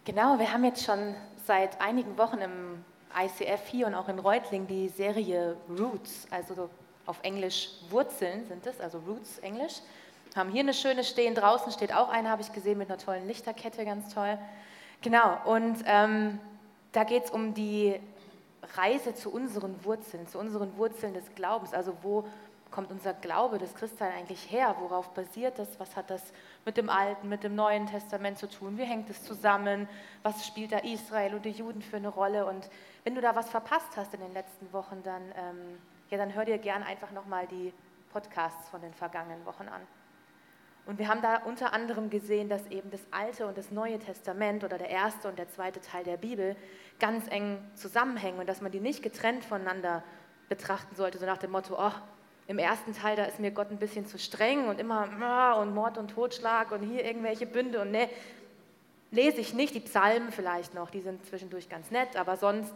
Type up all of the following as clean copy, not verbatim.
Genau, wir haben jetzt schon seit einigen Wochen im ICF hier und auch in Reutling die Serie Roots, also so auf Englisch Wurzeln sind es, also Roots Englisch. Haben hier eine schöne stehen, draußen steht auch eine, habe ich gesehen, mit einer tollen Lichterkette, ganz toll. Genau, und da geht es um die Reise zu unseren Wurzeln des Glaubens, also wo kommt unser Glaube, das Christsein eigentlich her? Worauf basiert das? Was hat das mit dem Alten, mit dem Neuen Testament zu tun? Wie hängt es zusammen? Was spielt da Israel und die Juden für eine Rolle? Und wenn du da was verpasst hast in den letzten Wochen, dann hör dir gern einfach nochmal die Podcasts von den vergangenen Wochen an. Und wir haben da unter anderem gesehen, dass eben das Alte und das Neue Testament oder der erste und der zweite Teil der Bibel ganz eng zusammenhängen und dass man die nicht getrennt voneinander betrachten sollte, so nach dem Motto, oh, im ersten Teil, da ist mir Gott ein bisschen zu streng und immer und Mord und Totschlag und hier irgendwelche Bünde und ne, lese ich nicht, die Psalmen vielleicht noch, die sind zwischendurch ganz nett, aber sonst,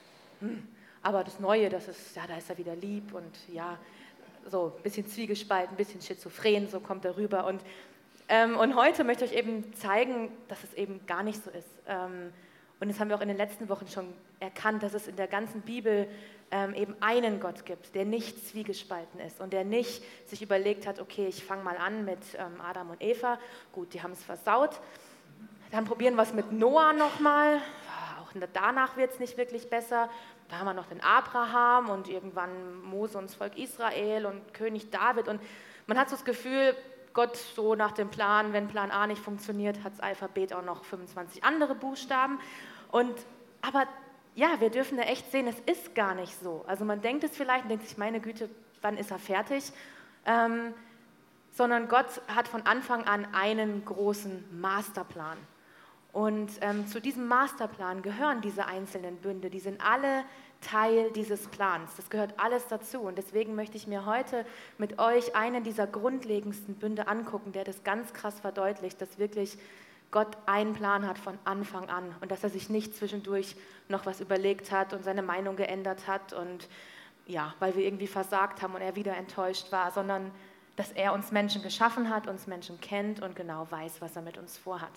aber das Neue, das ist, ja, da ist er wieder lieb und ja, so ein bisschen zwiegespalten, ein bisschen schizophren, so kommt er rüber. Und heute möchte ich euch eben zeigen, dass es eben gar nicht so ist. Und das haben wir auch in den letzten Wochen schon erkannt, dass es in der ganzen Bibel eben einen Gott gibt, der nicht zwiegespalten ist und der nicht sich überlegt hat, okay, ich fange mal an mit Adam und Eva, gut, die haben es versaut, dann probieren wir es mit Noah nochmal, auch danach wird es nicht wirklich besser. Da haben wir noch den Abraham und irgendwann Mose und das Volk Israel und König David. Und man hat so das Gefühl, Gott so nach dem Plan, wenn Plan A nicht funktioniert, hat das Alphabet auch noch 25 andere Buchstaben. Aber ja, wir dürfen da echt sehen, es ist gar nicht so. Also man denkt es vielleicht und denkt sich, meine Güte, wann ist er fertig? Sondern Gott hat von Anfang an einen großen Masterplan. Und zu diesem Masterplan gehören diese einzelnen Bünde, die sind alle Teil dieses Plans. Das gehört alles dazu. Und deswegen möchte ich mir heute mit euch einen dieser grundlegendsten Bünde angucken, der das ganz krass verdeutlicht, dass wirklich Gott einen Plan hat von Anfang an und dass er sich nicht zwischendurch noch was überlegt hat und seine Meinung geändert hat und ja, weil wir irgendwie versagt haben und er wieder enttäuscht war, sondern dass er uns Menschen geschaffen hat, uns Menschen kennt und genau weiß, was er mit uns vorhat.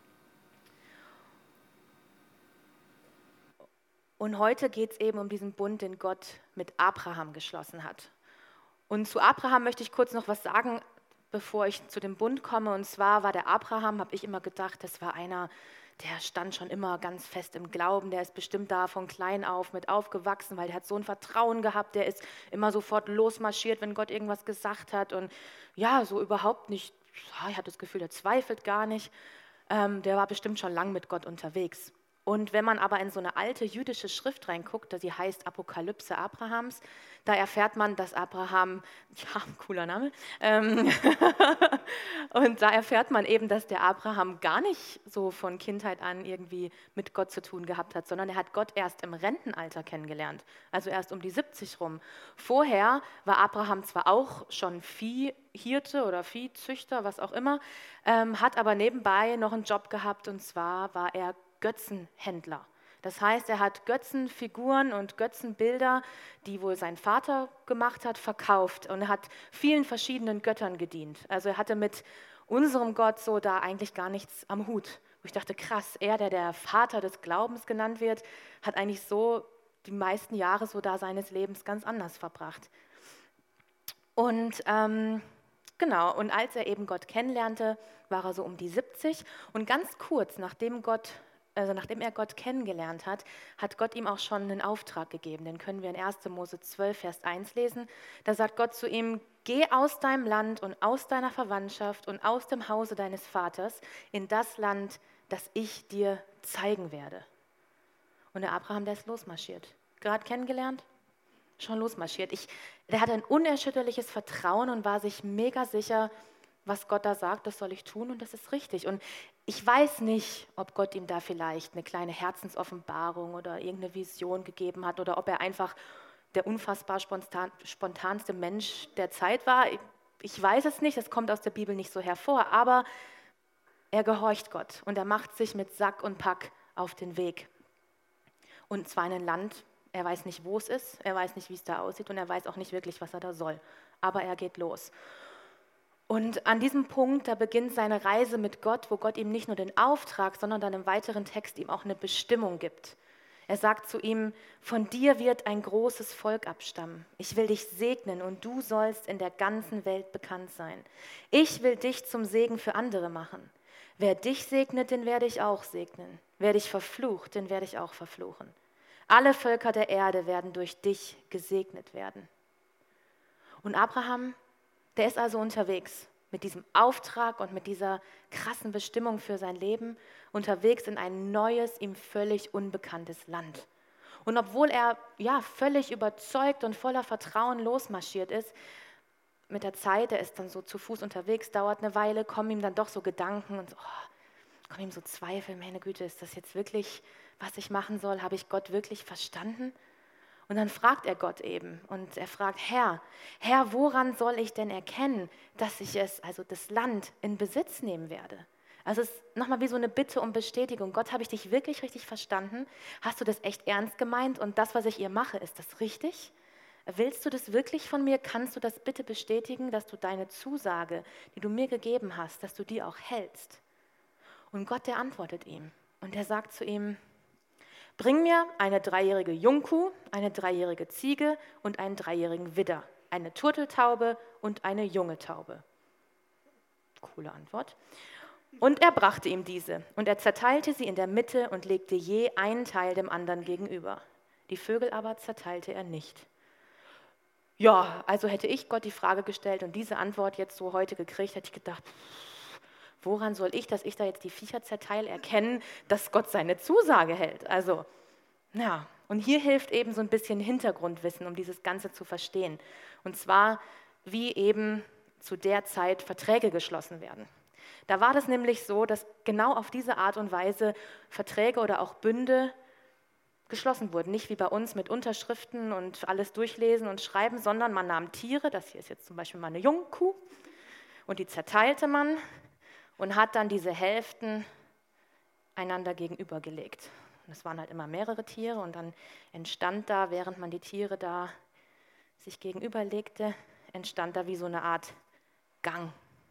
Und heute geht es eben um diesen Bund, den Gott mit Abraham geschlossen hat. Und zu Abraham möchte ich kurz noch was sagen, bevor ich zu dem Bund komme. Und zwar war der Abraham, habe ich immer gedacht, das war einer, der stand schon immer ganz fest im Glauben. Der ist bestimmt da von klein auf mit aufgewachsen, weil der hat so ein Vertrauen gehabt. Der ist immer sofort losmarschiert, wenn Gott irgendwas gesagt hat. Und ja, so überhaupt nicht, ich hatte das Gefühl, der zweifelt gar nicht. Der war bestimmt schon lang mit Gott unterwegs. Und wenn man aber in so eine alte jüdische Schrift reinguckt, die heißt Apokalypse Abrahams, da erfährt man, dass Abraham, ja, cooler Name, und da erfährt man eben, dass der Abraham gar nicht so von Kindheit an irgendwie mit Gott zu tun gehabt hat, sondern er hat Gott erst im Rentenalter kennengelernt, also erst um die 70 rum. Vorher war Abraham zwar auch schon Viehhirte oder Viehzüchter, was auch immer, hat aber nebenbei noch einen Job gehabt und zwar war er Götzenhändler. Das heißt, er hat Götzenfiguren und Götzenbilder, die wohl sein Vater gemacht hat, verkauft und er hat vielen verschiedenen Göttern gedient. Also er hatte mit unserem Gott so da eigentlich gar nichts am Hut. Wo ich dachte, krass, er, der Vater des Glaubens genannt wird, hat eigentlich so die meisten Jahre so da seines Lebens ganz anders verbracht. Und genau, und als er eben Gott kennenlernte, war er so um die 70 und ganz kurz, nachdem er Gott kennengelernt hat, hat Gott ihm auch schon einen Auftrag gegeben. Den können wir in 1. Mose 12, Vers 1 lesen. Da sagt Gott zu ihm, geh aus deinem Land und aus deiner Verwandtschaft und aus dem Hause deines Vaters in das Land, das ich dir zeigen werde. Und der Abraham, der ist losmarschiert. Gerade kennengelernt, schon losmarschiert. Der hatte ein unerschütterliches Vertrauen und war sich mega sicher, was Gott da sagt, das soll ich tun und das ist richtig. Und ich weiß nicht, ob Gott ihm da vielleicht eine kleine Herzensoffenbarung oder irgendeine Vision gegeben hat oder ob er einfach der unfassbar spontanste Mensch der Zeit war. Ich weiß es nicht, das kommt aus der Bibel nicht so hervor, aber er gehorcht Gott und er macht sich mit Sack und Pack auf den Weg. Und zwar in ein Land, er weiß nicht, wo es ist, er weiß nicht, wie es da aussieht und er weiß auch nicht wirklich, was er da soll. Aber er geht los. Und an diesem Punkt, da beginnt seine Reise mit Gott, wo Gott ihm nicht nur den Auftrag, sondern dann im weiteren Text ihm auch eine Bestimmung gibt. Er sagt zu ihm, von dir wird ein großes Volk abstammen. Ich will dich segnen und du sollst in der ganzen Welt bekannt sein. Ich will dich zum Segen für andere machen. Wer dich segnet, den werde ich auch segnen. Wer dich verflucht, den werde ich auch verfluchen. Alle Völker der Erde werden durch dich gesegnet werden. Und Abraham, der ist also unterwegs mit diesem Auftrag und mit dieser krassen Bestimmung für sein Leben, unterwegs in ein neues, ihm völlig unbekanntes Land. Und obwohl er völlig überzeugt und voller Vertrauen losmarschiert ist, mit der Zeit, er ist dann so zu Fuß unterwegs, dauert eine Weile, kommen ihm dann doch so Gedanken und kommen ihm so Zweifel, meine Güte, ist das jetzt wirklich, was ich machen soll? Habe ich Gott wirklich verstanden? Und dann fragt er Gott eben und er fragt, Herr, woran soll ich denn erkennen, dass ich also das Land in Besitz nehmen werde? Also es ist nochmal wie so eine Bitte um Bestätigung. Gott, habe ich dich wirklich richtig verstanden? Hast du das echt ernst gemeint? Und das, was ich ihr mache, ist das richtig? Willst du das wirklich von mir? Kannst du das bitte bestätigen, dass du deine Zusage, die du mir gegeben hast, dass du die auch hältst? Und Gott, der antwortet ihm und er sagt zu ihm, bring mir eine 3-jährige Jungkuh, eine 3-jährige Ziege und einen 3-jährigen Widder, eine Turteltaube und eine junge Taube. Coole Antwort. Und er brachte ihm diese und er zerteilte sie in der Mitte und legte je einen Teil dem anderen gegenüber. Die Vögel aber zerteilte er nicht. Ja, also hätte ich Gott die Frage gestellt und diese Antwort jetzt so heute gekriegt, hätte ich gedacht, woran soll ich, dass ich da jetzt die Viecher zerteile, erkennen, dass Gott seine Zusage hält? Also, ja, und hier hilft eben so ein bisschen Hintergrundwissen, um dieses Ganze zu verstehen. Und zwar, wie eben zu der Zeit Verträge geschlossen werden. Da war das nämlich so, dass genau auf diese Art und Weise Verträge oder auch Bünde geschlossen wurden. Nicht wie bei uns mit Unterschriften und alles durchlesen und schreiben, sondern man nahm Tiere, das hier ist jetzt zum Beispiel mal eine Jungkuh, und die zerteilte man und hat dann diese Hälften einander gegenübergelegt. Und es waren halt immer mehrere Tiere und dann entstand da, während man die Tiere da sich gegenüberlegte, entstand da wie so eine Art Gang.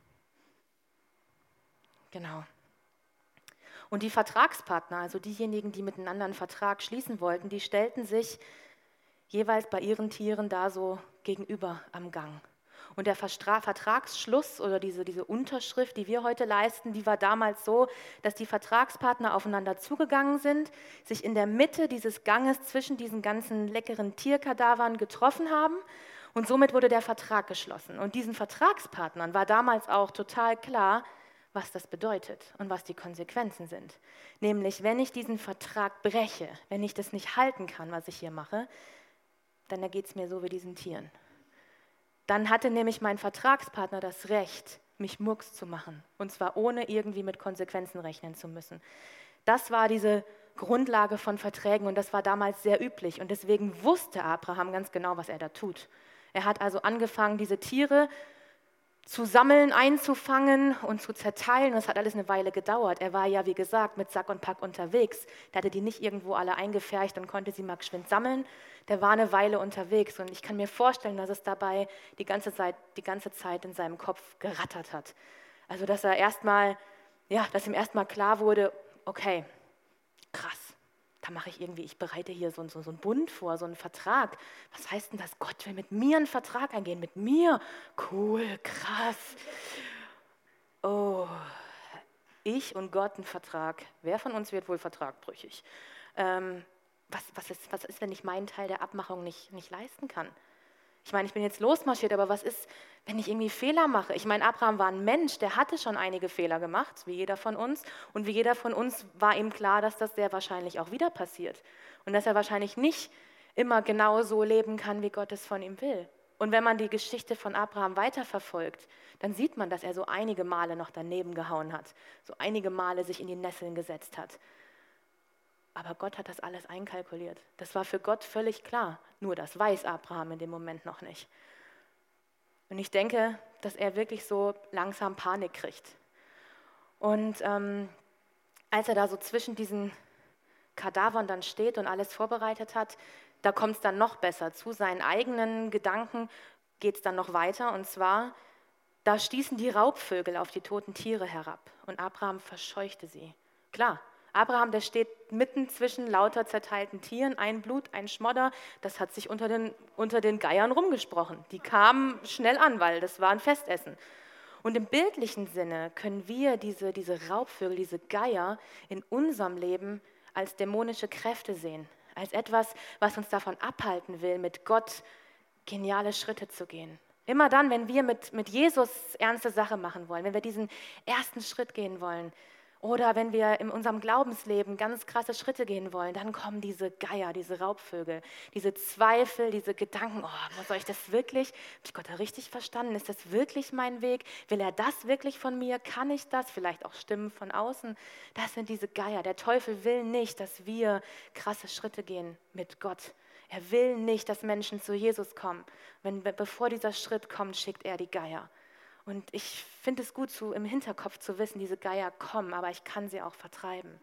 Genau. Und die Vertragspartner, also diejenigen, die miteinander einen Vertrag schließen wollten, die stellten sich jeweils bei ihren Tieren da so gegenüber am Gang. Und der Vertragsschluss oder diese Unterschrift, die wir heute leisten, die war damals so, dass die Vertragspartner aufeinander zugegangen sind, sich in der Mitte dieses Ganges zwischen diesen ganzen leckeren Tierkadavern getroffen haben und somit wurde der Vertrag geschlossen. Und diesen Vertragspartnern war damals auch total klar, was das bedeutet und was die Konsequenzen sind. Nämlich, wenn ich diesen Vertrag breche, wenn ich das nicht halten kann, was ich hier mache, dann geht es mir so wie diesen Tieren. Dann hatte nämlich mein Vertragspartner das Recht, mich Murks zu machen. Und zwar ohne irgendwie mit Konsequenzen rechnen zu müssen. Das war diese Grundlage von Verträgen und das war damals sehr üblich. Und deswegen wusste Abraham ganz genau, was er da tut. Er hat also angefangen, diese Tiere zu sammeln, einzufangen und zu zerteilen. Das hat alles eine Weile gedauert. Er war ja, wie gesagt, mit Sack und Pack unterwegs. Der hatte die nicht irgendwo alle eingepfercht und konnte sie mal geschwind sammeln. Der war eine Weile unterwegs und ich kann mir vorstellen, dass es dabei die ganze Zeit in seinem Kopf gerattert hat. Also, dass ihm erstmal klar wurde, okay, krass. Ich bereite hier so einen Bund vor, so einen Vertrag. Was heißt denn das? Gott will mit mir einen Vertrag eingehen, mit mir? Cool, krass. Oh, ich und Gott einen Vertrag. Wer von uns wird wohl vertragbrüchig? Was ist, wenn ich meinen Teil der Abmachung nicht leisten kann? Ich meine, ich bin jetzt losmarschiert, aber was ist, wenn ich irgendwie Fehler mache? Ich meine, Abraham war ein Mensch, der hatte schon einige Fehler gemacht, wie jeder von uns. Und wie jeder von uns war ihm klar, dass das sehr wahrscheinlich auch wieder passiert. Und dass er wahrscheinlich nicht immer genau so leben kann, wie Gott es von ihm will. Und wenn man die Geschichte von Abraham weiterverfolgt, dann sieht man, dass er so einige Male noch daneben gehauen hat, so einige Male sich in die Nesseln gesetzt hat. Aber Gott hat das alles einkalkuliert. Das war für Gott völlig klar. Nur das weiß Abraham in dem Moment noch nicht. Und ich denke, dass er wirklich so langsam Panik kriegt. Und als er da so zwischen diesen Kadavern dann steht und alles vorbereitet hat, da kommt es dann noch besser. Zu seinen eigenen Gedanken geht es dann noch weiter. Und zwar Da stießen die Raubvögel auf die toten Tiere herab und Abraham verscheuchte sie. Klar, Abraham, der steht mitten zwischen lauter zerteilten Tieren, ein Blut, ein Schmodder, das hat sich unter den Geiern rumgesprochen. Die kamen schnell an, weil das war ein Festessen. Und im bildlichen Sinne können wir diese Raubvögel, diese Geier in unserem Leben als dämonische Kräfte sehen, als etwas, was uns davon abhalten will, mit Gott geniale Schritte zu gehen. Immer dann, wenn wir mit Jesus ernste Sache machen wollen, wenn wir diesen ersten Schritt gehen wollen oder wenn wir in unserem Glaubensleben ganz krasse Schritte gehen wollen, dann kommen diese Geier, diese Raubvögel, diese Zweifel, diese Gedanken, oh, soll ich das wirklich? Habe ich Gott da richtig verstanden? Ist das wirklich mein Weg? Will er das wirklich von mir? Kann ich das? Vielleicht auch Stimmen von außen. Das sind diese Geier. Der Teufel will nicht, dass wir krasse Schritte gehen mit Gott. Er will nicht, dass Menschen zu Jesus kommen. Bevor dieser Schritt kommt, schickt er die Geier. Und ich finde es gut, im Hinterkopf zu wissen, diese Geier kommen, aber ich kann sie auch vertreiben.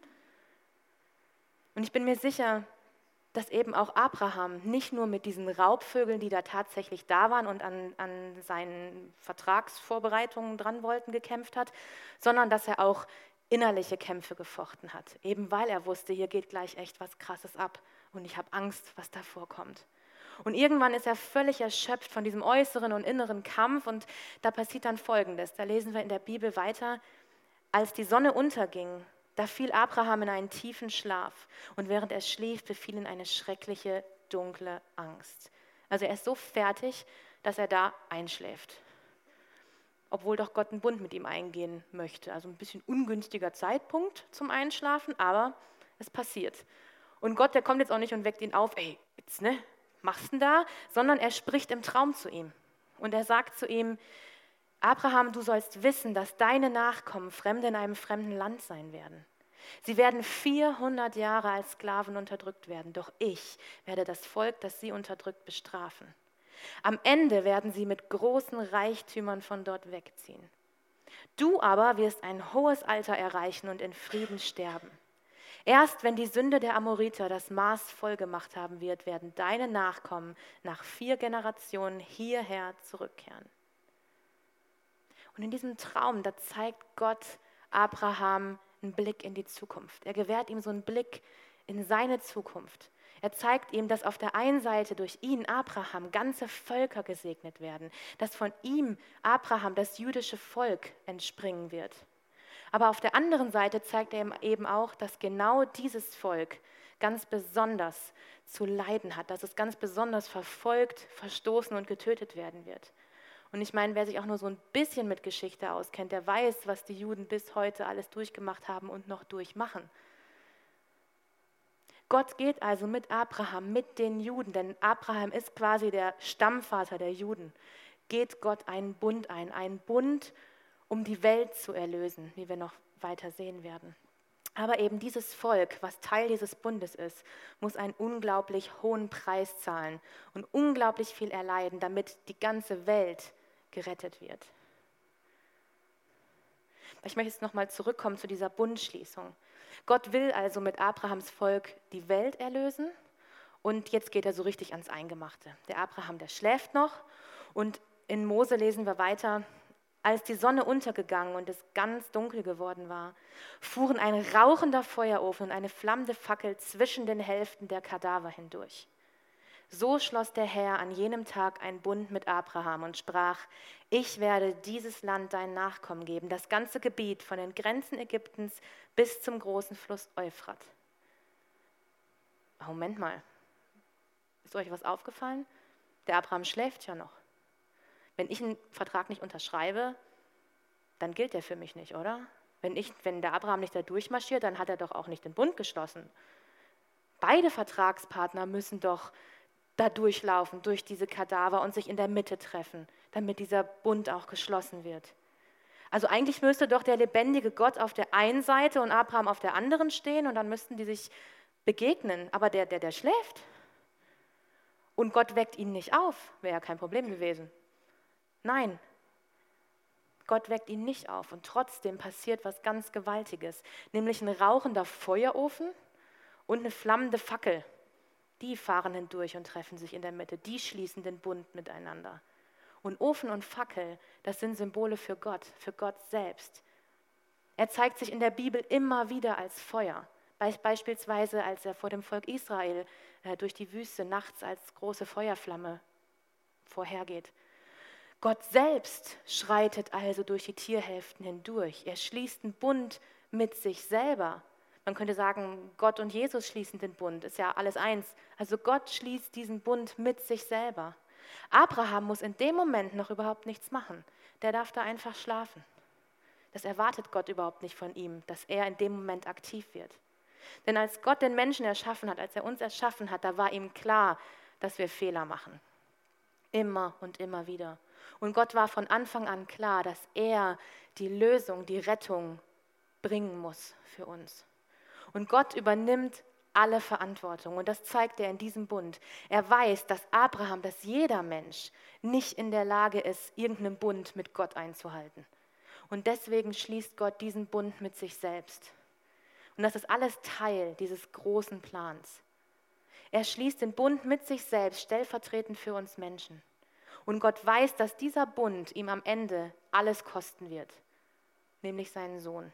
Und ich bin mir sicher, dass eben auch Abraham nicht nur mit diesen Raubvögeln, die da tatsächlich da waren und an seinen Vertragsvorbereitungen dran wollten, gekämpft hat, sondern dass er auch innerliche Kämpfe gefochten hat. Eben weil er wusste, hier geht gleich echt was Krasses ab und ich habe Angst, was da vorkommt. Und irgendwann ist er völlig erschöpft von diesem äußeren und inneren Kampf und da passiert dann Folgendes. Da lesen wir in der Bibel weiter, als die Sonne unterging, da fiel Abraham in einen tiefen Schlaf und während er schlief, befiel ihn eine schreckliche, dunkle Angst. Also er ist so fertig, dass er da einschläft. Obwohl doch Gott einen Bund mit ihm eingehen möchte. Also ein bisschen ungünstiger Zeitpunkt zum Einschlafen, aber es passiert. Und Gott, der kommt jetzt auch nicht und weckt ihn auf, ey, jetzt, ne? Machst du denn da? Sondern er spricht im Traum zu ihm. Und er sagt zu ihm, Abraham, du sollst wissen, dass deine Nachkommen Fremde in einem fremden Land sein werden. Sie werden 400 Jahre als Sklaven unterdrückt werden, doch ich werde das Volk, das sie unterdrückt, bestrafen. Am Ende werden sie mit großen Reichtümern von dort wegziehen. Du aber wirst ein hohes Alter erreichen und in Frieden sterben. Erst wenn die Sünde der Amoriter das Maß voll gemacht haben wird, werden deine Nachkommen nach 4 Generationen hierher zurückkehren. Und in diesem Traum, da zeigt Gott Abraham einen Blick in die Zukunft. Er gewährt ihm so einen Blick in seine Zukunft. Er zeigt ihm, dass auf der einen Seite durch ihn, Abraham, ganze Völker gesegnet werden, dass von ihm, Abraham, das jüdische Volk entspringen wird. Aber auf der anderen Seite zeigt er ihm eben auch, dass genau dieses Volk ganz besonders zu leiden hat, dass es ganz besonders verfolgt, verstoßen und getötet werden wird. Und ich meine, wer sich auch nur so ein bisschen mit Geschichte auskennt, der weiß, was die Juden bis heute alles durchgemacht haben und noch durchmachen. Gott geht also mit Abraham, mit den Juden, denn Abraham ist quasi der Stammvater der Juden, geht Gott einen Bund ein, einen Bund, um die Welt zu erlösen, wie wir noch weiter sehen werden. Aber eben dieses Volk, was Teil dieses Bundes ist, muss einen unglaublich hohen Preis zahlen und unglaublich viel erleiden, damit die ganze Welt gerettet wird. Ich möchte jetzt nochmal zurückkommen zu dieser Bundschließung. Gott will also mit Abrahams Volk die Welt erlösen und jetzt geht er so richtig ans Eingemachte. Der Abraham, der schläft noch und in Mose lesen wir weiter, als die Sonne untergegangen und es ganz dunkel geworden war, fuhren ein rauchender Feuerofen und eine flammende Fackel zwischen den Hälften der Kadaver hindurch. So schloss der Herr an jenem Tag einen Bund mit Abraham und sprach, ich werde dieses Land deinen Nachkommen geben, das ganze Gebiet von den Grenzen Ägyptens bis zum großen Fluss Euphrat. Moment mal, ist euch was aufgefallen? Der Abraham schläft ja noch. Wenn ich einen Vertrag nicht unterschreibe, dann gilt der für mich nicht, oder? Wenn der Abraham nicht da durchmarschiert, dann hat er doch auch nicht den Bund geschlossen. Beide Vertragspartner müssen doch da durchlaufen, durch diese Kadaver und sich in der Mitte treffen, damit dieser Bund auch geschlossen wird. Also eigentlich müsste doch der lebendige Gott auf der einen Seite und Abraham auf der anderen stehen und dann müssten die sich begegnen. Aber der schläft. Und Gott weckt ihn nicht auf, wäre ja kein Problem gewesen. Nein, Gott weckt ihn nicht auf und trotzdem passiert was ganz Gewaltiges, nämlich ein rauchender Feuerofen und eine flammende Fackel. Die fahren hindurch und treffen sich in der Mitte, die schließen den Bund miteinander. Und Ofen und Fackel, das sind Symbole für Gott selbst. Er zeigt sich in der Bibel immer wieder als Feuer. Beispielsweise, als er vor dem Volk Israel durch die Wüste nachts als große Feuerflamme vorhergeht. Gott selbst schreitet also durch die Tierhälften hindurch. Er schließt einen Bund mit sich selber. Man könnte sagen, Gott und Jesus schließen den Bund, ist ja alles eins. Also Gott schließt diesen Bund mit sich selber. Abraham muss in dem Moment noch überhaupt nichts machen. Der darf da einfach schlafen. Das erwartet Gott überhaupt nicht von ihm, dass er in dem Moment aktiv wird. Denn als Gott den Menschen erschaffen hat, als er uns erschaffen hat, da war ihm klar, dass wir Fehler machen. Immer und immer wieder. Und Gott war von Anfang an klar, dass er die Lösung, die Rettung bringen muss für uns. Und Gott übernimmt alle Verantwortung. Und das zeigt er in diesem Bund. Er weiß, dass Abraham, dass jeder Mensch nicht in der Lage ist, irgendeinen Bund mit Gott einzuhalten. Und deswegen schließt Gott diesen Bund mit sich selbst. Und das ist alles Teil dieses großen Plans. Er schließt den Bund mit sich selbst, stellvertretend für uns Menschen. Und Gott weiß, dass dieser Bund ihm am Ende alles kosten wird, nämlich seinen Sohn.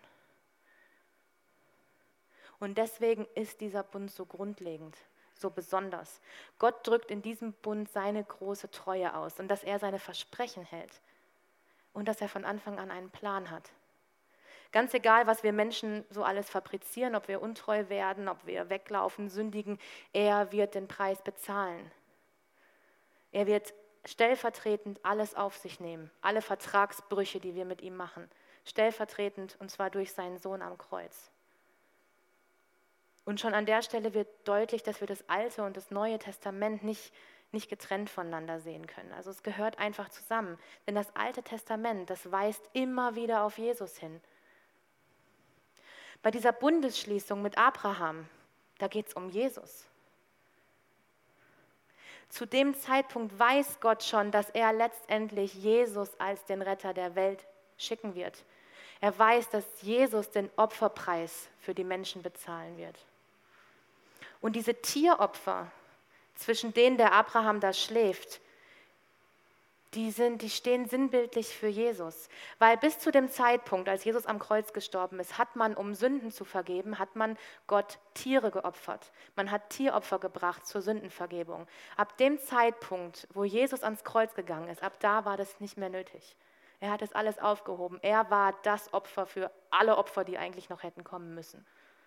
Und deswegen ist dieser Bund so grundlegend, so besonders. Gott drückt in diesem Bund seine große Treue aus und dass er seine Versprechen hält und dass er von Anfang an einen Plan hat. Ganz egal, was wir Menschen so alles fabrizieren, ob wir untreu werden, ob wir weglaufen, sündigen, er wird den Preis bezahlen. Er wird stellvertretend alles auf sich nehmen, alle Vertragsbrüche, die wir mit ihm machen, stellvertretend und zwar durch seinen Sohn am Kreuz. Und schon an der Stelle wird deutlich, dass wir das Alte und das Neue Testament nicht getrennt voneinander sehen können. Also es gehört einfach zusammen, denn das Alte Testament, das weist immer wieder auf Jesus hin. Bei dieser Bundesschließung mit Abraham, da geht es um Jesus. Zu dem Zeitpunkt weiß Gott schon, dass er letztendlich Jesus als den Retter der Welt schicken wird. Er weiß, dass Jesus den Opferpreis für die Menschen bezahlen wird. Und diese Tieropfer, zwischen denen der Abraham da schläft, die stehen sinnbildlich für Jesus. Weil bis zu dem Zeitpunkt, als Jesus am Kreuz gestorben ist, hat man, um Sünden zu vergeben, hat man Gott Tiere geopfert. Man hat Tieropfer gebracht zur Sündenvergebung. Ab dem Zeitpunkt, wo Jesus ans Kreuz gegangen ist, ab da war das nicht mehr nötig. Er hat es alles aufgehoben. Er war das Opfer für alle Opfer, die eigentlich noch hätten kommen müssen.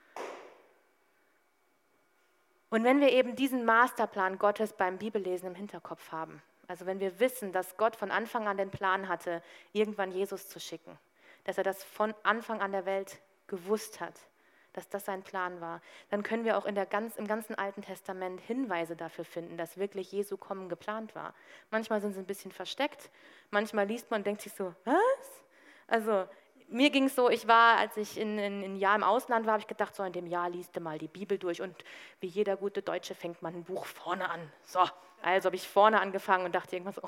Und wenn wir eben diesen Masterplan Gottes beim Bibellesen im Hinterkopf haben, also wenn wir wissen, dass Gott von Anfang an den Plan hatte, irgendwann Jesus zu schicken, dass er das von Anfang an der Welt gewusst hat, dass das sein Plan war, dann können wir auch im ganzen Alten Testament Hinweise dafür finden, dass wirklich Jesu Kommen geplant war. Manchmal sind sie ein bisschen versteckt, manchmal liest man und denkt sich so, was? Also mir ging es so, als ich ein Jahr im Ausland war, habe ich gedacht, so in dem Jahr liest du mal die Bibel durch und wie jeder gute Deutsche fängt man ein Buch vorne an. So, also habe ich vorne angefangen und dachte irgendwas,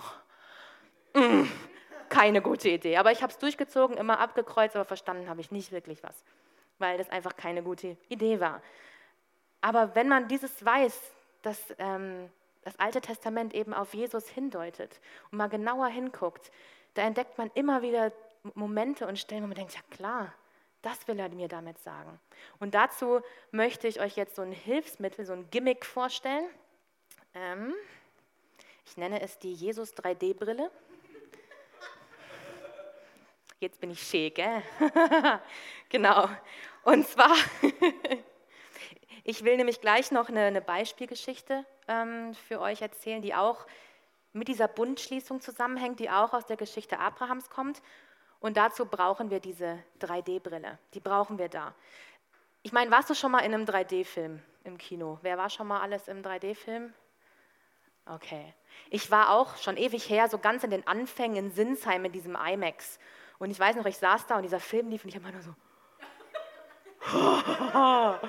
keine gute Idee. Aber ich habe es durchgezogen, immer abgekreuzt, aber verstanden habe ich nicht wirklich was, weil das einfach keine gute Idee war. Aber wenn man dieses weiß, dass das Alte Testament eben auf Jesus hindeutet und mal genauer hinguckt, da entdeckt man immer wieder Momente und Stellen, wo man denkt, ja klar, das will er mir damit sagen. Und dazu möchte ich euch jetzt so ein Hilfsmittel, so ein Gimmick vorstellen. Ich nenne es die Jesus 3D-Brille. Jetzt bin ich schön, gell? Genau. Und zwar, ich will nämlich gleich noch eine Beispielgeschichte für euch erzählen, die auch mit dieser Bundschließung zusammenhängt, die auch aus der Geschichte Abrahams kommt. Und dazu brauchen wir diese 3D-Brille. Die brauchen wir da. Ich meine, warst du schon mal in einem 3D-Film im Kino? Wer war schon mal alles im 3D-Film? Okay. Ich war auch schon ewig her, so ganz in den Anfängen in Sinsheim mit diesem IMAX. Und ich weiß noch, ich saß da und dieser Film lief und ich habe immer nur so,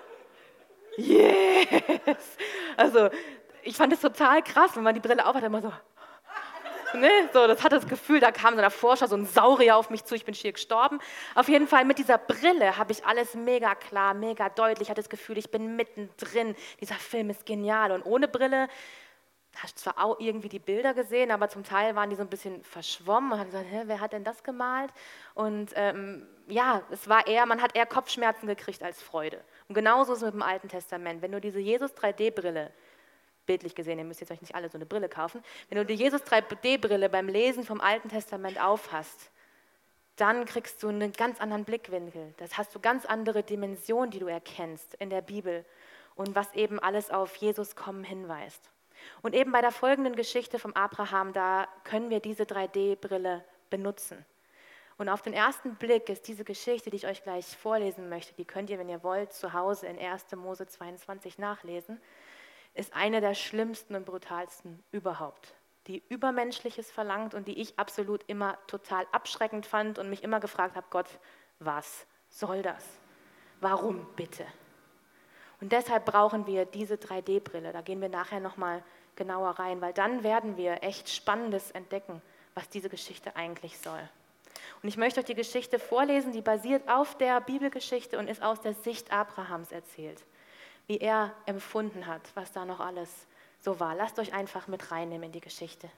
yes! Also ich fand es total krass, wenn man die Brille aufhat, immer so, ne? So, das hatte das Gefühl, da kam so davor schon so ein Saurier auf mich zu, ich bin schier gestorben. Auf jeden Fall mit dieser Brille habe ich alles mega klar, mega deutlich, ich hatte das Gefühl, ich bin mittendrin, dieser Film ist genial. Und ohne Brille hast zwar auch irgendwie die Bilder gesehen, aber zum Teil waren die so ein bisschen verschwommen. Man hat gesagt, wer hat denn das gemalt? Und es war man hat eher Kopfschmerzen gekriegt als Freude. Und genauso ist es mit dem Alten Testament. Wenn du diese Jesus 3D-Brille, bildlich gesehen, ihr müsst jetzt euch nicht alle so eine Brille kaufen, wenn du die Jesus 3D-Brille beim Lesen vom Alten Testament aufhast, dann kriegst du einen ganz anderen Blickwinkel. Das hast du ganz andere Dimensionen, die du erkennst in der Bibel und was eben alles auf Jesus kommen hinweist. Und eben bei der folgenden Geschichte vom Abraham, da können wir diese 3D-Brille benutzen. Und auf den ersten Blick ist diese Geschichte, die ich euch gleich vorlesen möchte, die könnt ihr, wenn ihr wollt, zu Hause in 1. Mose 22 nachlesen, ist eine der schlimmsten und brutalsten überhaupt, die Übermenschliches verlangt und die ich absolut immer total abschreckend fand und mich immer gefragt habe, Gott, was soll das? Warum bitte? Und deshalb brauchen wir diese 3D-Brille. Da gehen wir nachher nochmal genauer rein, weil dann werden wir echt Spannendes entdecken, was diese Geschichte eigentlich soll. Und ich möchte euch die Geschichte vorlesen, die basiert auf der Bibelgeschichte und ist aus der Sicht Abrahams erzählt, wie er empfunden hat, was da noch alles so war. Lasst euch einfach mit reinnehmen in die Geschichte.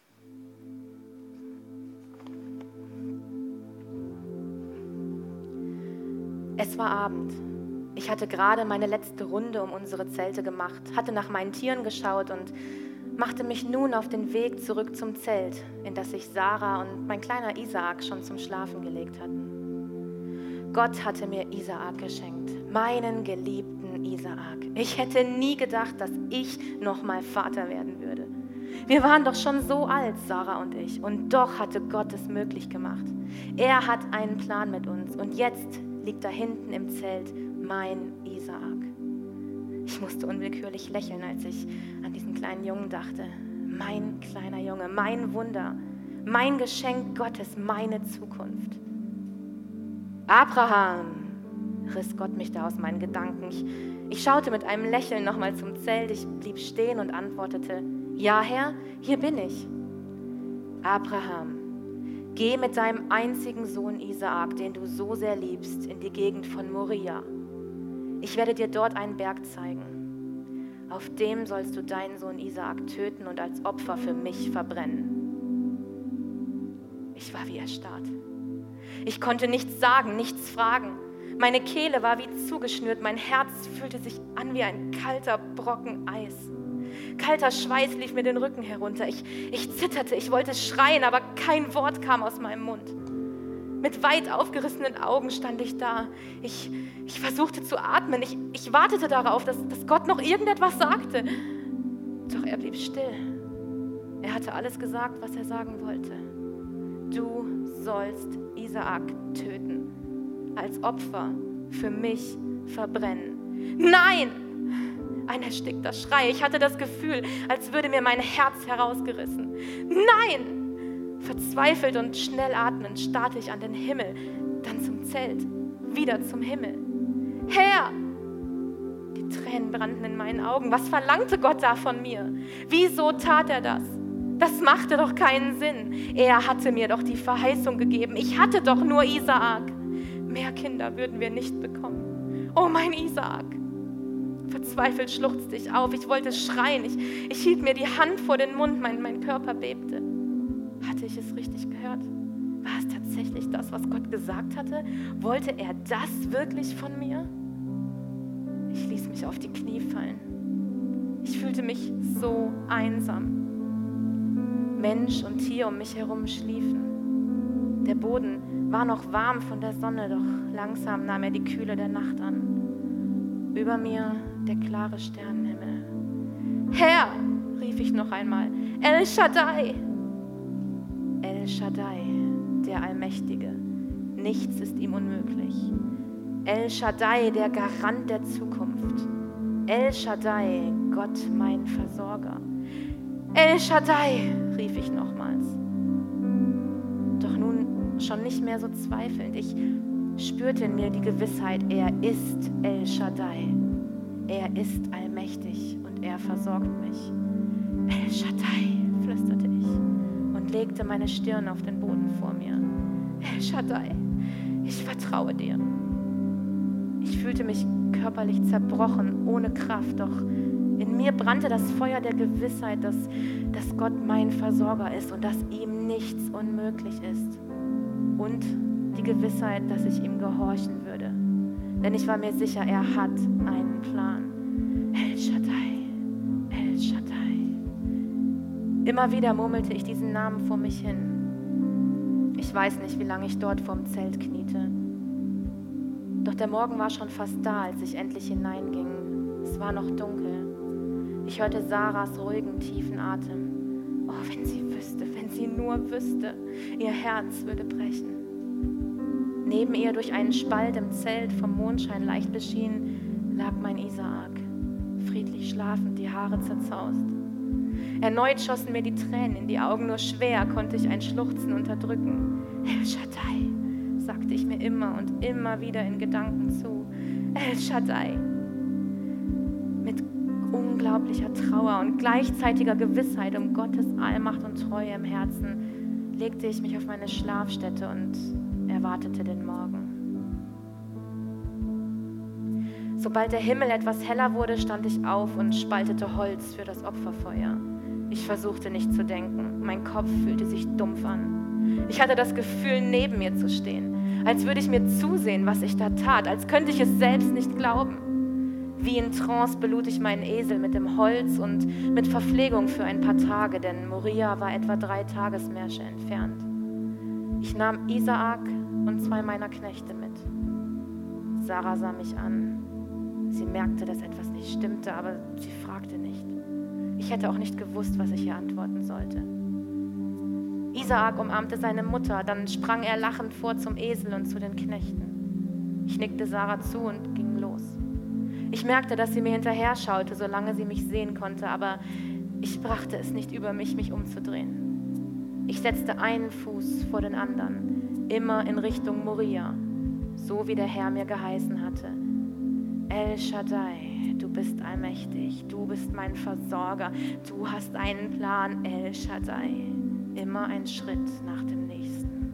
Es war Abend. Ich hatte gerade meine letzte Runde um unsere Zelte gemacht, hatte nach meinen Tieren geschaut und machte mich nun auf den Weg zurück zum Zelt, in das sich Sarah und mein kleiner Isaak schon zum Schlafen gelegt hatten. Gott hatte mir Isaak geschenkt, meinen geliebten Isaak. Ich hätte nie gedacht, dass ich nochmal Vater werden würde. Wir waren doch schon so alt, Sarah und ich, und doch hatte Gott es möglich gemacht. Er hat einen Plan mit uns und jetzt liegt da hinten im Zelt mein Isaak. Ich musste unwillkürlich lächeln, als ich an diesen kleinen Jungen dachte. Mein kleiner Junge, mein Wunder, mein Geschenk Gottes, meine Zukunft. Abraham, riss Gott mich da aus meinen Gedanken. Ich schaute mit einem Lächeln nochmal zum Zelt. Ich blieb stehen und antwortete, ja Herr, hier bin ich. Abraham, geh mit deinem einzigen Sohn Isaak, den du so sehr liebst, in die Gegend von Moria. Ich werde dir dort einen Berg zeigen. Auf dem sollst du deinen Sohn Isaak töten und als Opfer für mich verbrennen. Ich war wie erstarrt. Ich konnte nichts sagen, nichts fragen. Meine Kehle war wie zugeschnürt, mein Herz fühlte sich an wie ein kalter Brocken Eis. Kalter Schweiß lief mir den Rücken herunter. Ich zitterte, ich wollte schreien, aber kein Wort kam aus meinem Mund. Mit weit aufgerissenen Augen stand ich da. Ich versuchte zu atmen. Ich wartete darauf, dass Gott noch irgendetwas sagte. Doch er blieb still. Er hatte alles gesagt, was er sagen wollte. Du sollst Isaak töten, als Opfer für mich verbrennen. Nein! Ein erstickter Schrei. Ich hatte das Gefühl, als würde mir mein Herz herausgerissen. Nein! Verzweifelt und schnell atmend starrte ich an den Himmel, dann zum Zelt, wieder zum Himmel. Herr! Die Tränen brannten in meinen Augen. Was verlangte Gott da von mir? Wieso tat er das? Das machte doch keinen Sinn. Er hatte mir doch die Verheißung gegeben. Ich hatte doch nur Isaak. Mehr Kinder würden wir nicht bekommen. Oh, mein Isaak! Verzweifelt schluchzte ich auf. Ich wollte schreien. Ich hielt mir die Hand vor den Mund. Mein Körper bebte. Hatte ich es richtig gehört? War es tatsächlich das, was Gott gesagt hatte? Wollte er das wirklich von mir? Ich ließ mich auf die Knie fallen. Ich fühlte mich so einsam. Mensch und Tier um mich herum schliefen. Der Boden war noch warm von der Sonne, doch langsam nahm er die Kühle der Nacht an. Über mir der klare Sternenhimmel. Herr, rief ich noch einmal, El Shaddai! El Shaddai, der Allmächtige. Nichts ist ihm unmöglich. El Shaddai, der Garant der Zukunft. El Shaddai, Gott mein Versorger. El Shaddai, rief ich nochmals. Doch nun schon nicht mehr so zweifelnd. Ich spürte in mir die Gewissheit, er ist El Shaddai. Er ist allmächtig und er versorgt mich. El Shaddai, flüsterte ich und legte meine Stirn auf den Boden vor mir. El Shaddai, ich vertraue dir. Ich fühlte mich körperlich zerbrochen, ohne Kraft, doch In mir brannte das Feuer der Gewissheit, dass Gott mein Versorger ist und dass ihm nichts unmöglich ist. Und die Gewissheit, dass ich ihm gehorchen würde. Denn ich war mir sicher, er hat einen Plan. El Shaddai, El Shaddai. Immer wieder murmelte ich diesen Namen vor mich hin. Ich weiß nicht, wie lange ich dort vorm Zelt kniete. Doch der Morgen war schon fast da, als ich endlich hineinging. Es war noch dunkel. Ich hörte Sarahs ruhigen, tiefen Atem. Oh, wenn sie wüsste, wenn sie nur wüsste, ihr Herz würde brechen. Neben ihr durch einen Spalt im Zelt vom Mondschein leicht beschienen, lag mein Isaak, friedlich schlafend, die Haare zerzaust. Erneut schossen mir die Tränen in die Augen, nur schwer konnte ich ein Schluchzen unterdrücken. El Shaddai, sagte ich mir immer und immer wieder in Gedanken zu. El Shaddai. Mit unglaublicher Trauer und gleichzeitiger Gewissheit um Gottes Allmacht und Treue im Herzen legte ich mich auf meine Schlafstätte und erwartete den Morgen. Sobald der Himmel etwas heller wurde, stand ich auf und spaltete Holz für das Opferfeuer. Ich versuchte nicht zu denken. Mein Kopf fühlte sich dumpf an. Ich hatte das Gefühl, neben mir zu stehen, als würde ich mir zusehen, was ich da tat, als könnte ich es selbst nicht glauben. Wie in Trance belud ich meinen Esel mit dem Holz und mit Verpflegung für ein paar Tage, denn Moria war etwa 3 Tagesmärsche entfernt. Ich nahm Isaak und 2 meiner Knechte mit. Sarah sah mich an. Sie merkte, dass etwas nicht stimmte, aber sie fragte nicht. Ich hätte auch nicht gewusst, was ich ihr antworten sollte. Isaak umarmte seine Mutter, dann sprang er lachend vor zum Esel und zu den Knechten. Ich nickte Sarah zu und ging los. Ich merkte, dass sie mir hinterher schaute, solange sie mich sehen konnte, aber ich brachte es nicht über mich, mich umzudrehen. Ich setzte einen Fuß vor den anderen, immer in Richtung Moria, so wie der Herr mir geheißen hatte. El Shaddai, du bist allmächtig, du bist mein Versorger, du hast einen Plan, El Shaddai. Immer ein Schritt nach dem nächsten.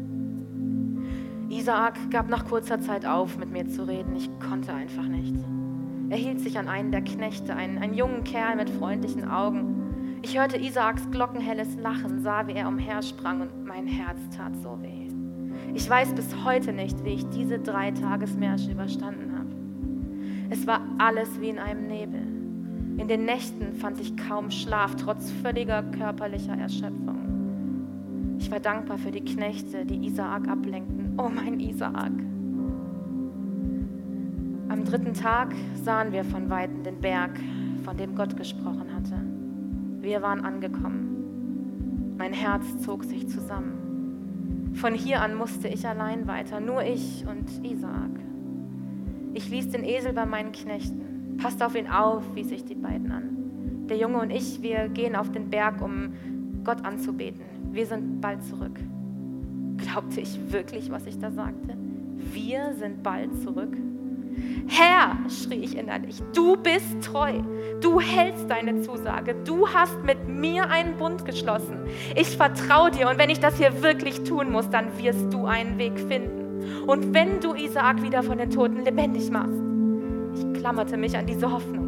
Isaak gab nach kurzer Zeit auf, mit mir zu reden. Ich konnte einfach nicht. Er hielt sich an einen der Knechte, einen jungen Kerl mit freundlichen Augen. Ich hörte Isaaks glockenhelles Lachen, sah, wie er umhersprang und mein Herz tat so weh. Ich weiß bis heute nicht, wie ich diese 3 Tagesmärsche überstanden habe. Es war alles wie in einem Nebel. In den Nächten fand ich kaum Schlaf, trotz völliger körperlicher Erschöpfung. Ich war dankbar für die Knechte, die Isaak ablenkten. Oh, mein Isaak! Am 3. Tag sahen wir von Weitem den Berg, von dem Gott gesprochen hatte. Wir waren angekommen. Mein Herz zog sich zusammen. Von hier an musste ich allein weiter, nur ich und Isaak. Ich ließ den Esel bei meinen Knechten. Passt auf ihn auf, wies ich die beiden an. Der Junge und ich, wir gehen auf den Berg, um Gott anzubeten. Wir sind bald zurück. Glaubte ich wirklich, was ich da sagte? Wir sind bald zurück? Herr, schrie ich innerlich, du bist treu. Du hältst deine Zusage. Du hast mit mir einen Bund geschlossen. Ich vertraue dir und wenn ich das hier wirklich tun muss, dann wirst du einen Weg finden. Und wenn du Isaak wieder von den Toten lebendig machst. Ich klammerte mich an diese Hoffnung.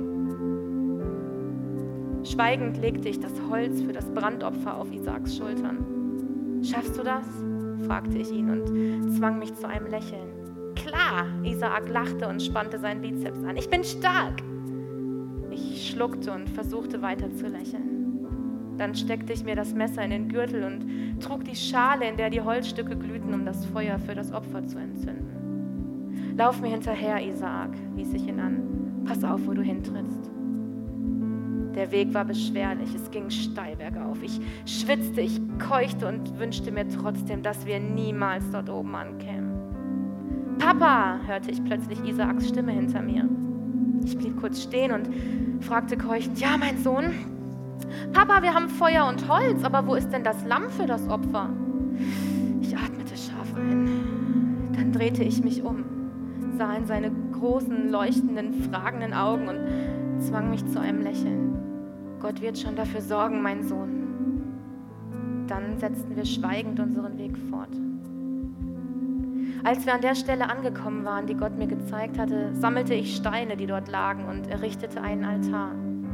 Schweigend legte ich das Holz für das Brandopfer auf Isaaks Schultern. Schaffst du das? Fragte ich ihn und zwang mich zu einem Lächeln. Klar, Isaak lachte und spannte seinen Bizeps an. Ich bin stark. Ich schluckte und versuchte weiter zu lächeln. Dann steckte ich mir das Messer in den Gürtel und trug die Schale, in der die Holzstücke glühten, um das Feuer für das Opfer zu entzünden. Lauf mir hinterher, Isaak, wies ich ihn an. Pass auf, wo du hintrittst. Der Weg war beschwerlich, es ging steil bergauf. Ich schwitzte, ich keuchte und wünschte mir trotzdem, dass wir niemals dort oben ankämen. Papa, hörte ich plötzlich Isaaks Stimme hinter mir. Ich blieb kurz stehen und fragte keuchend, ja, mein Sohn? Papa, wir haben Feuer und Holz, aber wo ist denn das Lamm für das Opfer? Ich atmete scharf ein. Dann drehte ich mich um, sah in seine großen, leuchtenden, fragenden Augen und zwang mich zu einem Lächeln. Gott wird schon dafür sorgen, mein Sohn. Dann setzten wir schweigend unseren Weg fort. Als wir an der Stelle angekommen waren, die Gott mir gezeigt hatte, sammelte ich Steine, die dort lagen, und errichtete einen Altar.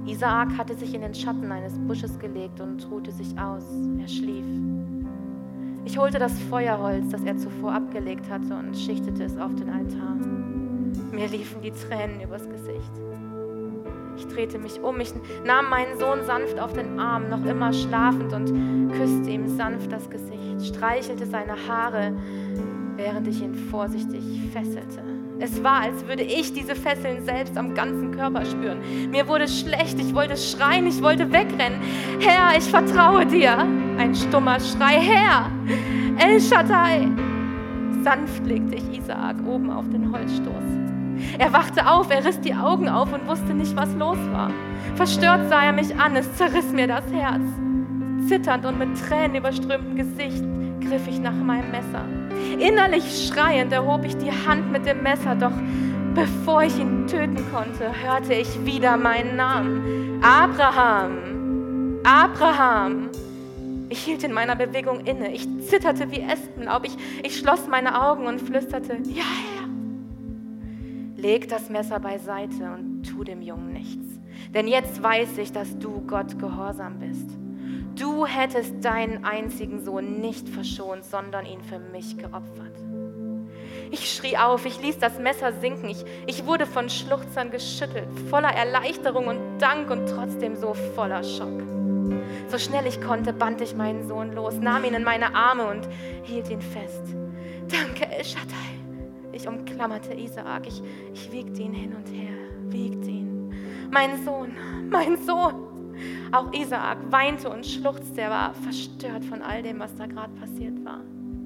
Isaak hatte sich in den Schatten eines Busches gelegt und ruhte sich aus. Er schlief. Ich holte das Feuerholz, das er zuvor abgelegt hatte, und schichtete es auf den Altar. Mir liefen die Tränen übers Gesicht. Ich drehte mich um, ich nahm meinen Sohn sanft auf den Arm, noch immer schlafend, und küsste ihm sanft das Gesicht, streichelte seine Haare, während ich ihn vorsichtig fesselte. Es war, als würde ich diese Fesseln selbst am ganzen Körper spüren. Mir wurde schlecht, ich wollte schreien, ich wollte wegrennen. Herr, ich vertraue dir. Ein stummer Schrei, Herr, El Shaddai. Sanft legte ich Isaak oben auf den Holzstoß. Er wachte auf, er riss die Augen auf und wusste nicht, was los war. Verstört sah er mich an, es zerriss mir das Herz. Zitternd und mit Tränen überströmtem Gesicht griff ich nach meinem Messer. Innerlich schreiend erhob ich die Hand mit dem Messer, doch bevor ich ihn töten konnte, hörte ich wieder meinen Namen. Abraham! Abraham! Ich hielt in meiner Bewegung inne. Ich zitterte wie Espenlaub. Ich schloss meine Augen und flüsterte, ja, Herr. Leg das Messer beiseite und tu dem Jungen nichts. Denn jetzt weiß ich, dass du Gott gehorsam bist. Du hättest deinen einzigen Sohn nicht verschont, sondern ihn für mich geopfert. Ich schrie auf, ich ließ das Messer sinken. Ich wurde von Schluchzern geschüttelt, voller Erleichterung und Dank und trotzdem so voller Schock. So schnell ich konnte, band ich meinen Sohn los, nahm ihn in meine Arme und hielt ihn fest. Danke, El Shaddai. Ich umklammerte Isaak, ich wiegte ihn hin und her, wiegte ihn. Mein Sohn, mein Sohn. Auch Isaak weinte und schluchzte, er war verstört von all dem, was da gerade passiert war.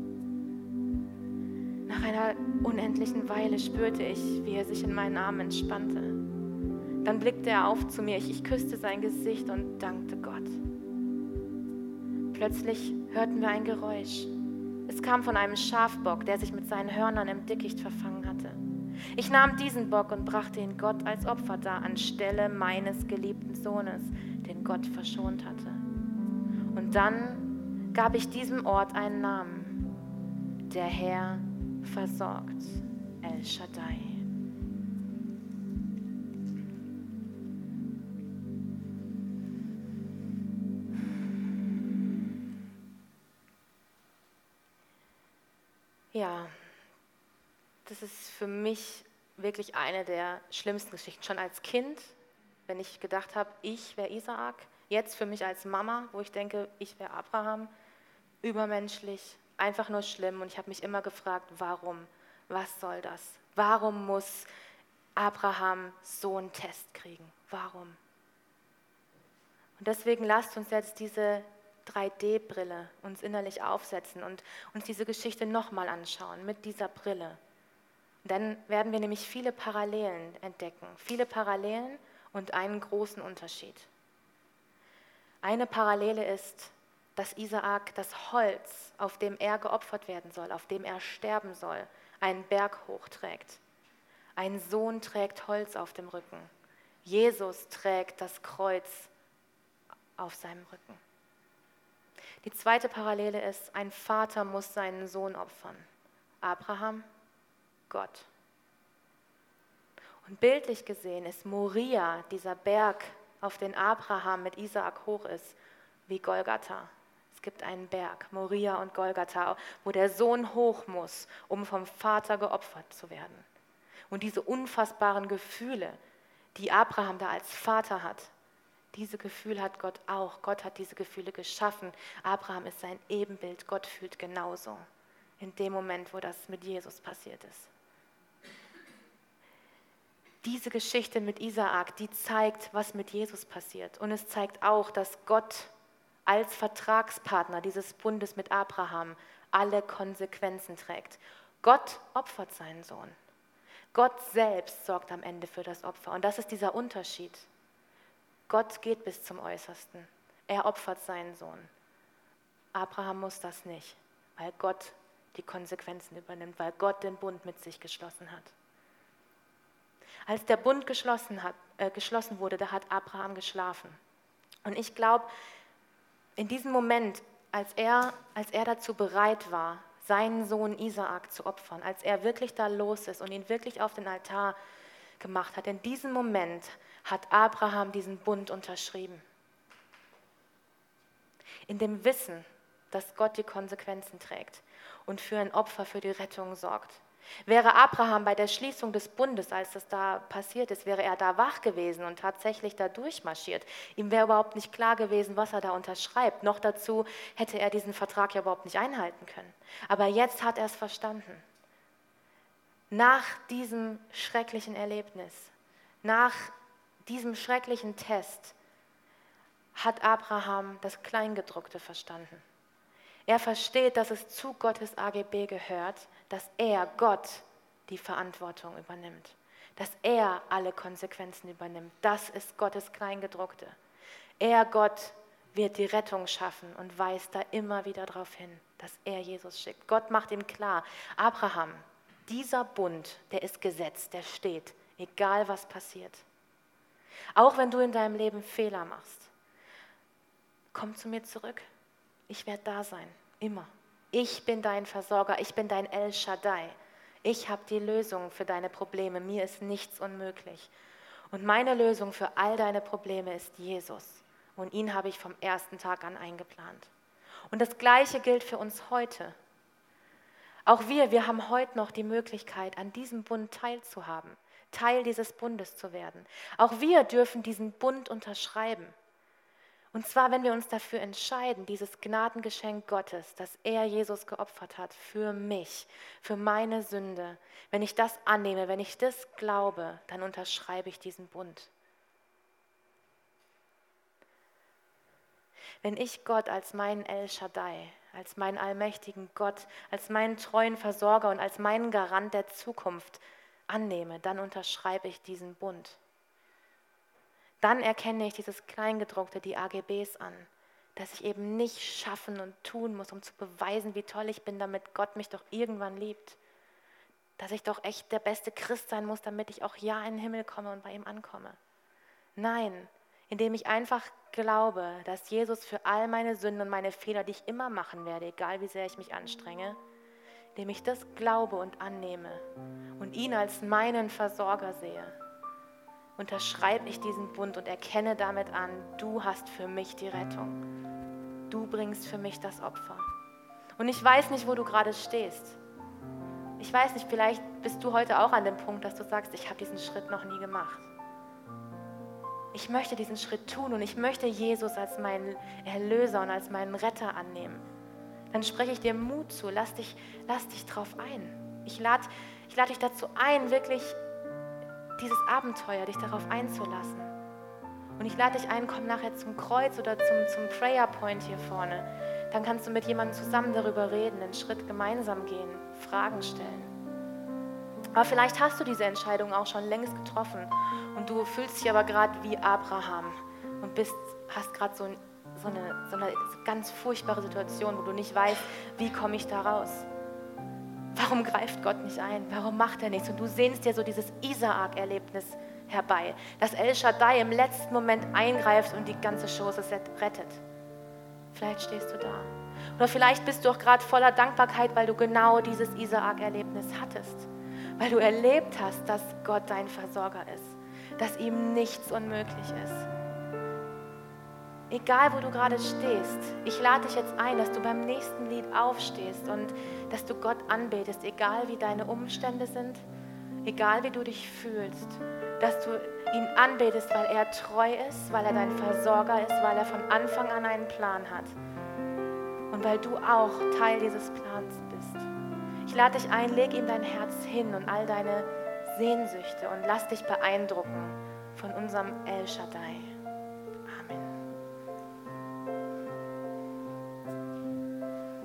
Nach einer unendlichen Weile spürte ich, wie er sich in meinen Armen entspannte. Dann blickte er auf zu mir, ich küsste sein Gesicht und dankte Gott. Plötzlich hörten wir ein Geräusch. Es kam von einem Schafbock, der sich mit seinen Hörnern im Dickicht verfangen hatte. Ich nahm diesen Bock und brachte ihn Gott als Opfer dar, anstelle meines geliebten Sohnes, den Gott verschont hatte. Und dann gab ich diesem Ort einen Namen. Der Herr versorgt, El Shaddai. Ja, das ist für mich wirklich eine der schlimmsten Geschichten. Schon als Kind, wenn ich gedacht habe, ich wäre Isaak. Jetzt für mich als Mama, wo ich denke, ich wäre Abraham. Übermenschlich, einfach nur schlimm. Und ich habe mich immer gefragt, warum? Was soll das? Warum muss Abraham so einen Test kriegen? Warum? Und deswegen lasst uns jetzt diese 3D-Brille uns innerlich aufsetzen und uns diese Geschichte nochmal anschauen mit dieser Brille. Und dann werden wir nämlich viele Parallelen entdecken. Viele Parallelen und einen großen Unterschied. Eine Parallele ist, dass Isaak das Holz, auf dem er geopfert werden soll, auf dem er sterben soll, einen Berg hochträgt. Ein Sohn trägt Holz auf dem Rücken. Jesus trägt das Kreuz auf seinem Rücken. Die zweite Parallele ist, ein Vater muss seinen Sohn opfern. Abraham, Gott. Und bildlich gesehen ist Moria, dieser Berg, auf den Abraham mit Isaak hoch ist, wie Golgatha. Es gibt einen Berg, Moria und Golgatha, wo der Sohn hoch muss, um vom Vater geopfert zu werden. Und diese unfassbaren Gefühle, die Abraham da als Vater hat, diese Gefühle hat Gott auch. Gott hat diese Gefühle geschaffen. Abraham ist sein Ebenbild. Gott fühlt genauso. In dem Moment, wo das mit Jesus passiert ist. Diese Geschichte mit Isaak, die zeigt, was mit Jesus passiert. Und es zeigt auch, dass Gott als Vertragspartner dieses Bundes mit Abraham alle Konsequenzen trägt. Gott opfert seinen Sohn. Gott selbst sorgt am Ende für das Opfer. Und das ist dieser Unterschied. Gott geht bis zum Äußersten. Er opfert seinen Sohn. Abraham muss das nicht, weil Gott die Konsequenzen übernimmt, weil Gott den Bund mit sich geschlossen hat. Als der Bund geschlossen wurde, da hat Abraham geschlafen. Und ich glaube, in diesem Moment, als er dazu bereit war, seinen Sohn Isaak zu opfern, als er wirklich da los ist und ihn wirklich auf den Altar gemacht hat. In diesem Moment hat Abraham diesen Bund unterschrieben. In dem Wissen, dass Gott die Konsequenzen trägt und für ein Opfer für die Rettung sorgt. Wäre Abraham bei der Schließung des Bundes, als das da passiert ist, wäre er da wach gewesen und tatsächlich da durchmarschiert. Ihm wäre überhaupt nicht klar gewesen, was er da unterschreibt. Noch dazu hätte er diesen Vertrag ja überhaupt nicht einhalten können. Aber jetzt hat er es verstanden. Nach diesem schrecklichen Erlebnis, nach diesem schrecklichen Test, hat Abraham das Kleingedruckte verstanden. Er versteht, dass es zu Gottes AGB gehört, dass er, Gott, die Verantwortung übernimmt. Dass er alle Konsequenzen übernimmt. Das ist Gottes Kleingedruckte. Er, Gott, wird die Rettung schaffen und weist da immer wieder darauf hin, dass er Jesus schickt. Gott macht ihm klar, Abraham, dieser Bund, der ist gesetzt, der steht, egal was passiert. Auch wenn du in deinem Leben Fehler machst, komm zu mir zurück. Ich werde da sein, immer. Ich bin dein Versorger, ich bin dein El Shaddai. Ich habe die Lösung für deine Probleme, mir ist nichts unmöglich. Und meine Lösung für all deine Probleme ist Jesus. Und ihn habe ich vom ersten Tag an eingeplant. Und das Gleiche gilt für uns heute. Auch wir haben heute noch die Möglichkeit, an diesem Bund teilzuhaben, Teil dieses Bundes zu werden. Auch wir dürfen diesen Bund unterschreiben. Und zwar, wenn wir uns dafür entscheiden, dieses Gnadengeschenk Gottes, dass er Jesus geopfert hat für mich, für meine Sünde. Wenn ich das annehme, wenn ich das glaube, dann unterschreibe ich diesen Bund. Wenn ich Gott als meinen El Shaddai, als meinen allmächtigen Gott, als meinen treuen Versorger und als meinen Garant der Zukunft annehme, dann unterschreibe ich diesen Bund. Dann erkenne ich dieses Kleingedruckte, die AGBs an, dass ich eben nicht schaffen und tun muss, um zu beweisen, wie toll ich bin, damit Gott mich doch irgendwann liebt. Dass ich doch echt der beste Christ sein muss, damit ich auch ja in den Himmel komme und bei ihm ankomme. Nein, indem ich einfach glaube, dass Jesus für all meine Sünden und meine Fehler, die ich immer machen werde, egal wie sehr ich mich anstrenge, indem ich das glaube und annehme und ihn als meinen Versorger sehe, unterschreibe ich diesen Bund und erkenne damit an, du hast für mich die Rettung. Du bringst für mich das Opfer. Und ich weiß nicht, wo du gerade stehst. Ich weiß nicht, vielleicht bist du heute auch an dem Punkt, dass du sagst, ich habe diesen Schritt noch nie gemacht. Ich möchte diesen Schritt tun und ich möchte Jesus als meinen Erlöser und als meinen Retter annehmen. Dann spreche ich dir Mut zu, lass dich drauf ein. Ich lade dich dazu ein, wirklich dieses Abenteuer, dich darauf einzulassen. Und ich lade dich ein, komm nachher zum Kreuz oder zum Prayer Point hier vorne. Dann kannst du mit jemandem zusammen darüber reden, einen Schritt gemeinsam gehen, Fragen stellen. Aber vielleicht hast du diese Entscheidung auch schon längst getroffen und du fühlst dich aber gerade wie Abraham und hast gerade so eine ganz furchtbare Situation, wo du nicht weißt, wie komme ich da raus? Warum greift Gott nicht ein? Warum macht er nichts? Und du sehnst dir so dieses Isaak-Erlebnis herbei, dass El Shaddai im letzten Moment eingreift und die ganze Chose rettet. Vielleicht stehst du da. Oder vielleicht bist du auch gerade voller Dankbarkeit, weil du genau dieses Isaak-Erlebnis hattest. Weil du erlebt hast, dass Gott dein Versorger ist, dass ihm nichts unmöglich ist. Egal, wo du gerade stehst, ich lade dich jetzt ein, dass du beim nächsten Lied aufstehst und dass du Gott anbetest, egal wie deine Umstände sind, egal wie du dich fühlst, dass du ihn anbetest, weil er treu ist, weil er dein Versorger ist, weil er von Anfang an einen Plan hat und weil du auch Teil dieses Plans bist. Ich lade dich ein, leg ihm dein Herz hin und all deine Sehnsüchte und lass dich beeindrucken von unserem El Shaddai.